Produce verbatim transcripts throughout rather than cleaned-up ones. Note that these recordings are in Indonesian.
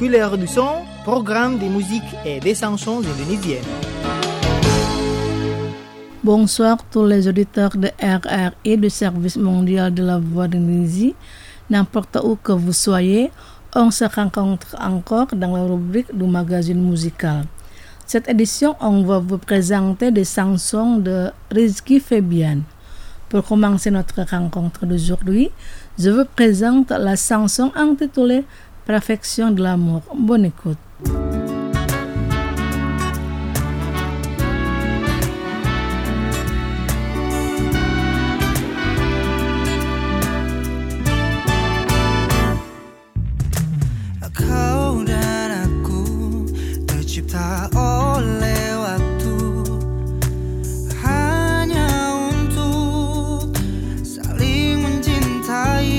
Couleurs du son, programme des musiques et des chansons indonésiennes. Bonsoir tous les auditeurs de R R I du Service mondial de la voix d'Indonésie. N'importe où que vous soyez, on se rencontre encore dans la rubrique du magazine musical. Cette édition, on va vous présenter des chansons de Rizky Febian. Pour commencer notre rencontre d'aujourd'hui, je vous présente la chanson intitulée Perfection de l'amour. Bonne écoute. Kau dan aku tercipta oleh waktu hanya untuk saling mencintai.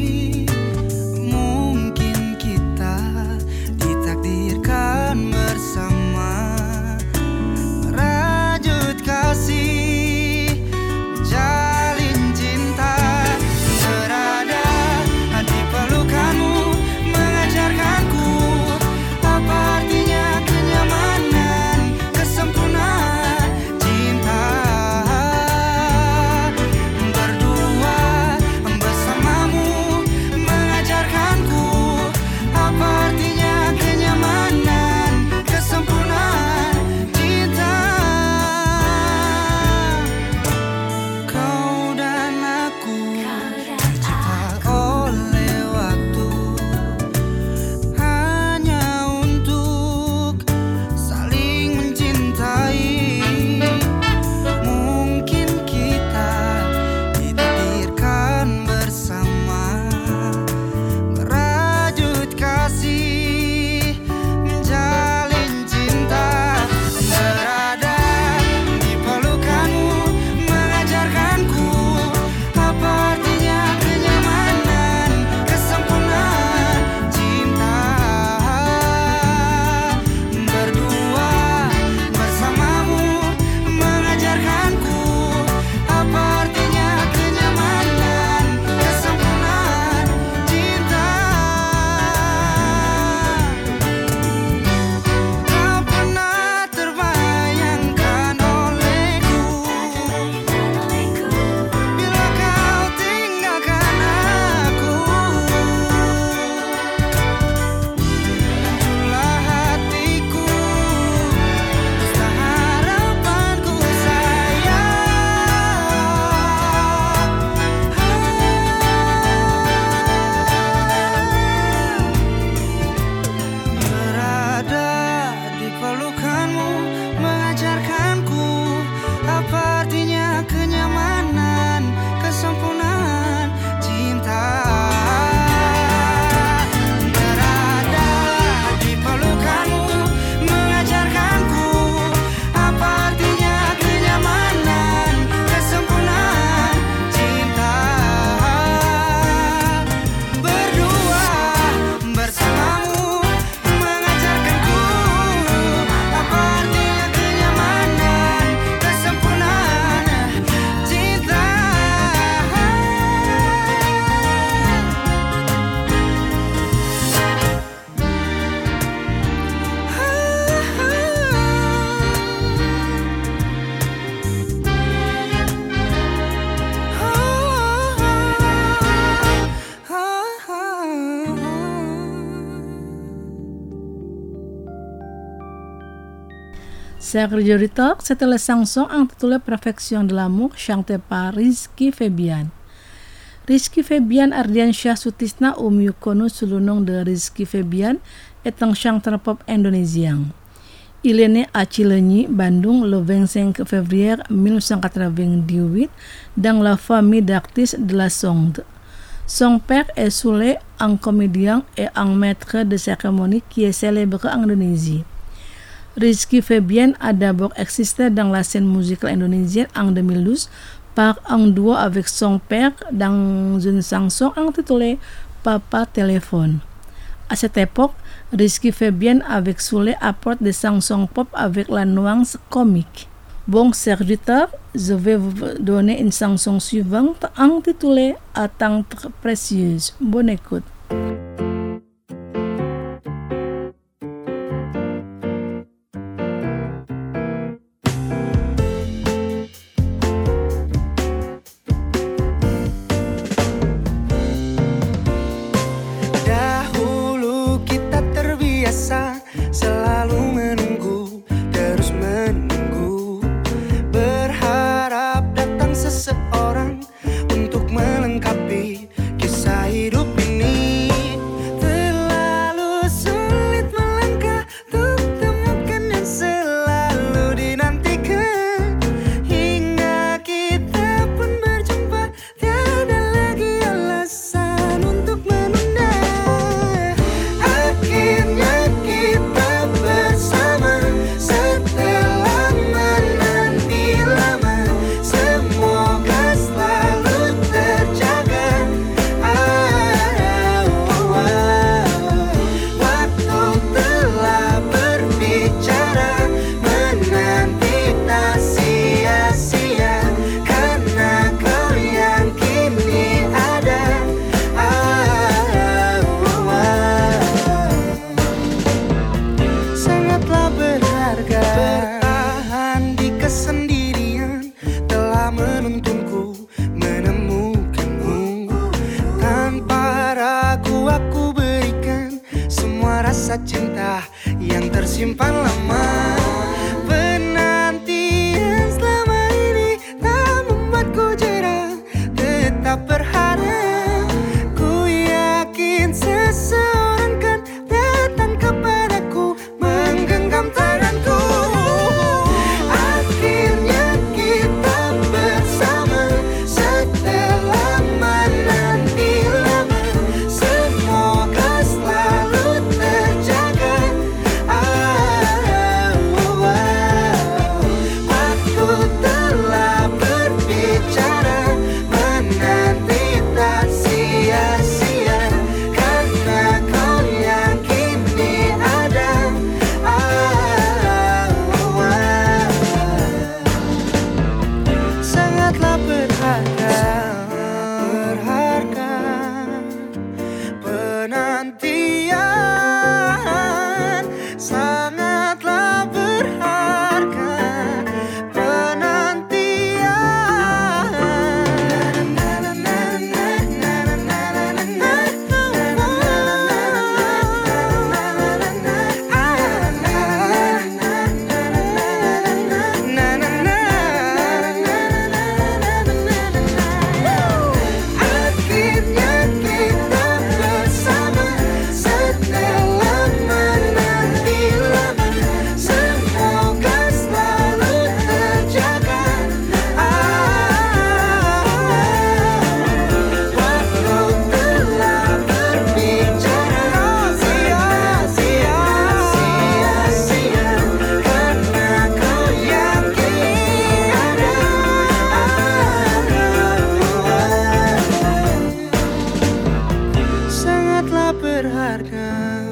Mungkin kita ditakdirkan bersama merajut kasih, menjalin cinta, berada di pelukanmu, mengajarkanku apa artinya kenyamanan, kesempurnaan cinta. Berdua bersamamu, mengajarkanku apa artinya kenyamanan, kesempurnaan cinta. Kau dan aku tercipta oleh waktu hanya untuk saling mencintai. Mungkin kita ditakdirkan bersama merajut kasih, menjalin cinta, berada di pelukanmu, mengajarkanku apa artinya kenyamanan, kesempurnaan cinta. Berdua bersamamu, mengajarkanku apa artinya kenyamanan, kesempurnaan cinta. Tak pernah terbayangkan olehku bila kau tinggalkan aku. Hancurlah hatiku, dusta harapanku sayang. Berada di pelukanmu, mengajarkanku apa artinya kenyamanan, kesempurnaan cinta. Berada di pelukanmu, mengajarkanku apa artinya kenyamanan, kesempurnaan cinta. Berdua bersamamu, mengajarkanku apa artinya kenyamanan, kesempurnaan cinta. Chers auditeurs, c'était la chanson intitulée Perfection de l'amour chantée par Rizky Febian. Rizky Febian Ardiansyah Sutisna, ou mieux connu sous le nom de Rizky Febian, est un chanteur pop indonésien. Il est né à Cileunyi, Bandung, le vingt-cinq février mille neuf cent quatre-vingt-dix-huit dans la famille d'artistes de la Sonde. Son père est Sule, un comédien et un maître de cérémonie qui est célèbre en Indonésie. Rizky Febian a d'abord existé dans la scène musicale indonésienne en deux mille douze par un duo avec son père dans une chanson intitulée Papa Téléphone. À cette époque, Rizky Febian avec Sule apporte des chansons pop avec la nuance comique. Bon serviteur, je vais vous donner une chanson suivante intitulée Attente précieuse. Bonne écoute. rasa cinta yang tersimpan lama. Penantian selama ini tak membuatku jera, tetap berharap. Ku yakin seseorang kan datang kepadaku, menggenggam tanganku. Akhirnya kita bersama setelah menanti lama. Semoga selalu terjaga. Ah, oh, oh. Waktu telah berbicara, menanti tak sia-sia, karena kau yang kini ada. Ah, oh, oh. Sangatlah berharga, berharga penantian. Sangatlah berharga Akhirnya kita bersama setelah menanti lama. Semoga selalu terjaga. Ah, waktu telah berbicara, sia-sia, sia-sia, karena kau yang kini ada. Sangatlah berharga.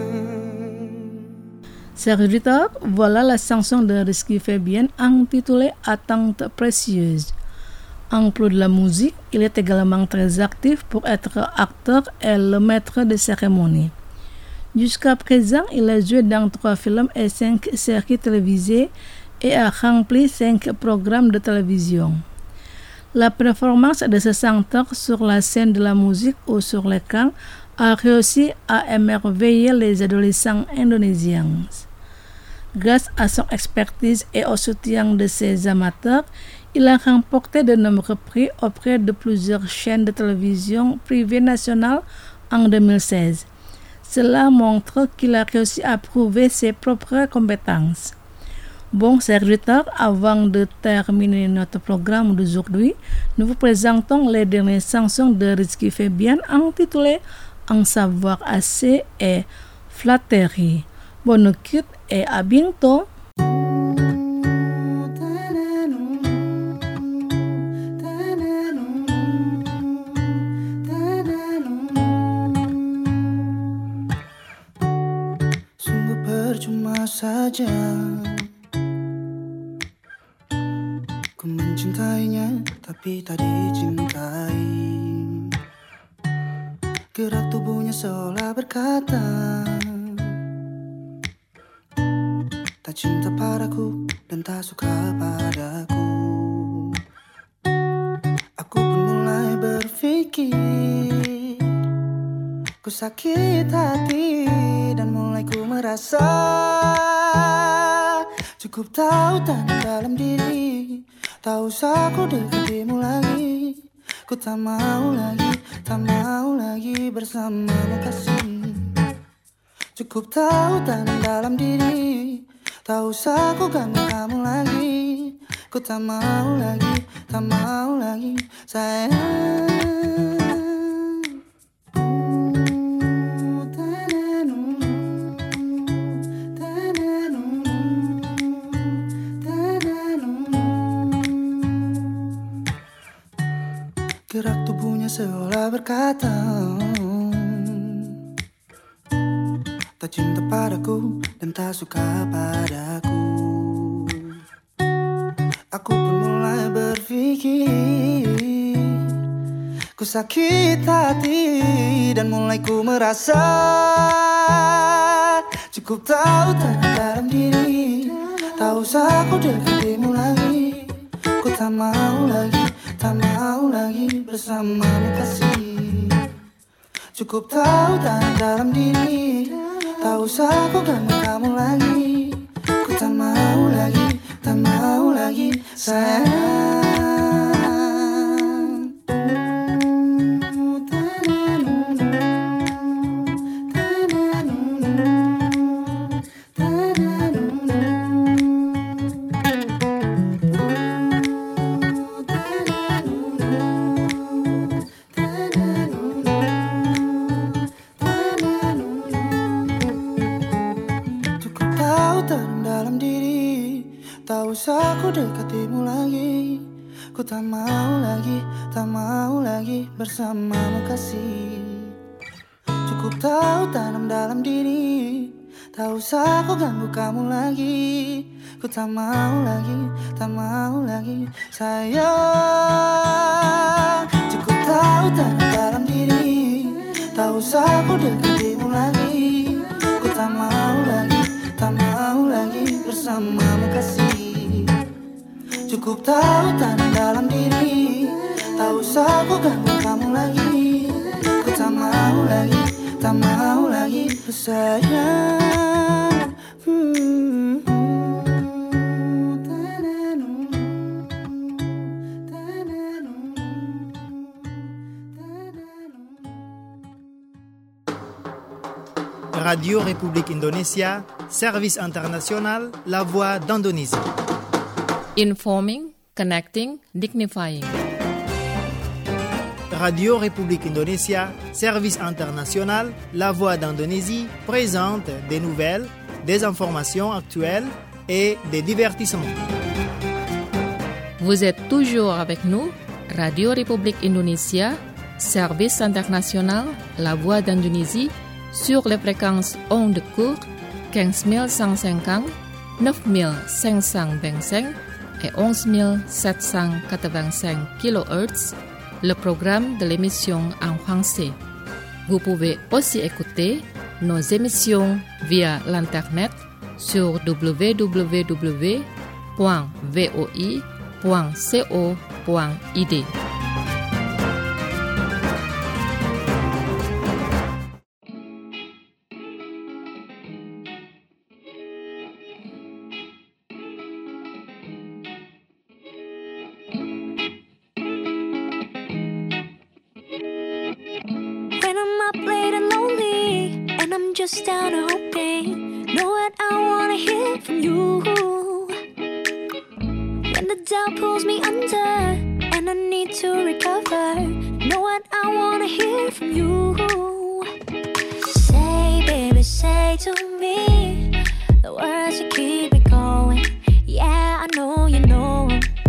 Chers auditeurs, voilà la chanson de Rizky Febian intitulée Attente précieuse. En plus de la musique, il est également très actif pour être acteur et le maître de cérémonie. Jusqu'à présent, il a joué dans trois films et cinq séries télévisées et a rempli cinq programmes de télévision. La performance de ce chanteur sur la scène de la musique ou sur l'écran a réussi à émerveiller les adolescents indonésiens. Grâce à son expertise et au soutien de ses amateurs, il a remporté de nombreux prix auprès de plusieurs chaînes de télévision privées nationales en deux mille seize. Cela montre qu'il a réussi à prouver ses propres compétences. Bon, chers auditeurs, avant de terminer notre programme d'aujourd'hui, nous vous présentons les dernières chansons de Rizky Febian intitulées En savoir assez et Flatterie. Bonne écoute et à bientôt. Sungguh percuma saja ku mencintainya tapi tak dicintai. Gerak tubuhnya seolah berkata tak cinta padaku dan tak suka padaku. Aku pun mulai berpikir ku sakit hati dan mulai ku merasa cukup tahu tanda dalam diri. Tak usah ku dekatimu lagi. Ku tak mau lagi, tak mau lagi bersamamu kasih. Cukup tahu tanda dalam diri. Tak usah ku ganggu kamu lagi. Ku tak mau lagi, tak mau lagi sayang. Gerak tubuhnya seolah berkata tak cinta padaku dan tak suka padaku. Aku pun mulai berpikir ku sakit hati dan mulai ku merasa cukup tahu tanda dalam diri. Tak usah ku dekatimu lagi. Ku tak mau lagi, tak mau lagi bersamamu kasih. Cukup tahu tanda dalam diri. Tak usah aku ganggu kamu lagi. Ku tak mau lagi, tak mau lagi sayang. Tak usah aku dekatimu lagi. Ku tak mau lagi, tak mau lagi bersamamu kasih. Cukup tahu tanam dalam diri. Tak usah aku ganggu kamu lagi. Ku tak mau lagi, tak mau lagi sayang. Cukup tahu tanam dalam diri. Tak usah aku dekatimu lagi. Ku tak mau lagi, tak mau lagi bersamamu kasih. Cukup tahu tanam dalam diri. Tak usah aku ganggu kamu lagi. Ku tak mau lagi, tak mau lagi sayang. hmm. Radio République Indonésia, Service International, La Voix d'Indonésie. Informing, connecting, dignifying. Radio République Indonésia, Service International, La Voix d'Indonésie présente des nouvelles, des informations actuelles et des divertissements. Vous êtes toujours avec nous, Radio République Indonésia, Service International, La Voix d'Indonésie, sur les fréquences ondes courtes quinze mille cent cinquante, neuf mille cinq cent vingt-cinq et onze mille sept cent quatre-vingt-cinq kilohertz, le programme de l'émission en français. Vous pouvez aussi écouter nos émissions via l'internet sur w w w point v o i point co point i d. Just down and hoping, know what I wanna hear from you. When the doubt pulls me under and I need to recover, know what I wanna hear from you. Say, baby, say to me the words that keep me going. Yeah, I know you know.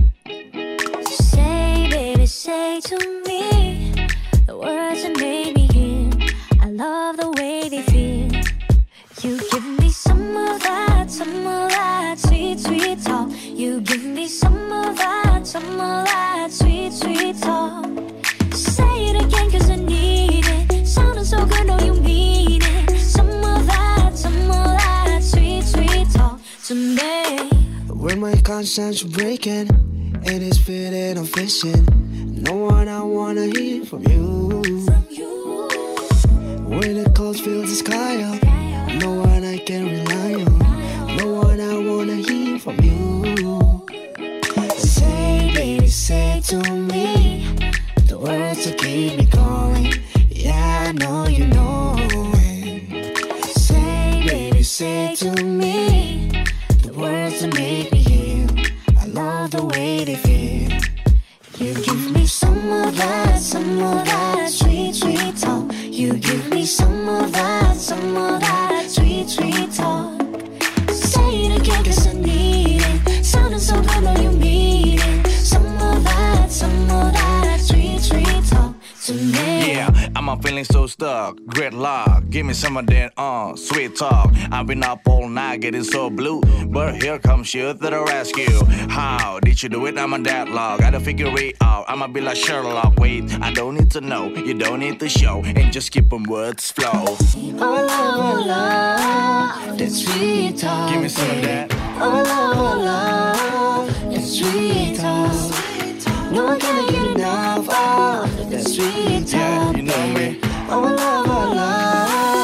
Say, baby, say to me the words that made me heal. I love the way they feel. You give me some of that, some of that sweet, sweet talk. You give me some of that, some of that sweet, sweet talk. Say it again cause I need it. Sounding so good, know you mean it. Some of that, some of that sweet, sweet talk to me. When my conscience breaking and it's feeling I'm fishing, know what I wanna hear from you. From you. When the clouds fill the sky up, no one I can rely on. No one I wanna hear from you. Say, baby, say to me the words that keep me going. Yeah, I know you know it. Say, baby, say to me the words that make me heal. I love the way they feel. You give me some of that, some of that sweet, sweet talk. You give me some of that, some of that sweet, sweet talk. Say it again cause I need it. Sounding so good, know you mean it. Some of that, some of that sweet, sweet talk to me. Yeah, I'm feeling so stuck, gridlock. Give me some of that uh, sweet talk. I've been up all night getting so blue, but here comes you to the rescue. How did you do it? I'm a deadlock. Gotta figure it out. I'ma be like Sherlock. Wait, I don't need to know, you don't need to show, and just keep them words flow. Oh, love, oh, love, that sweet talk. Give me some of that. Oh, love, oh, love, that sweet talk. No one can get enough of that sweet talk. Yeah, you know me. Oh, love, oh, love,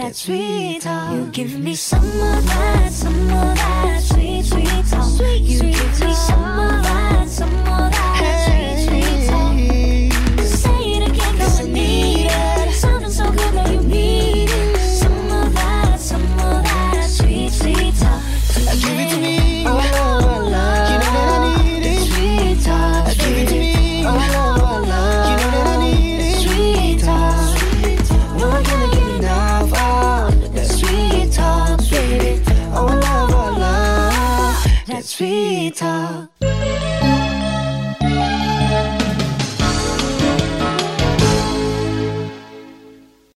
that sweet talk. You give me some of that, some of that sweet, sweet talk. You give me some of that, some of that sweet, sweet talk. Say it again, 'cause I need it. Sounding so good, now you need it. Some of that, some of that sweet, sweet talk. Give it to me, oh love, oh love. You know that I need it. Sweet talk. Give it to me, oh love, oh love. You know that I need it. Sweet talk. No, I can't get enough of that sweet talk, baby. Oh love, oh love, that sweet talk.